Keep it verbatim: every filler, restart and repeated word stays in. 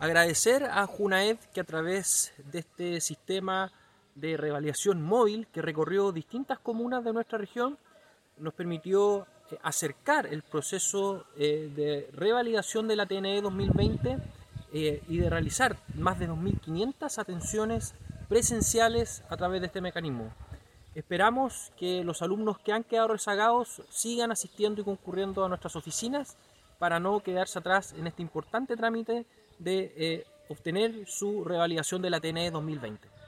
Agradecer a Junaed que a través de este sistema de revalidación móvil que recorrió distintas comunas de nuestra región nos permitió acercar el proceso de revalidación de la T N E dos mil veinte y de realizar más de dos mil quinientas atenciones presenciales a través de este mecanismo. Esperamos que los alumnos que han quedado rezagados sigan asistiendo y concurriendo a nuestras oficinas para no quedarse atrás en este importante trámite de eh, obtener su revalidación de la T N E dos mil veinte.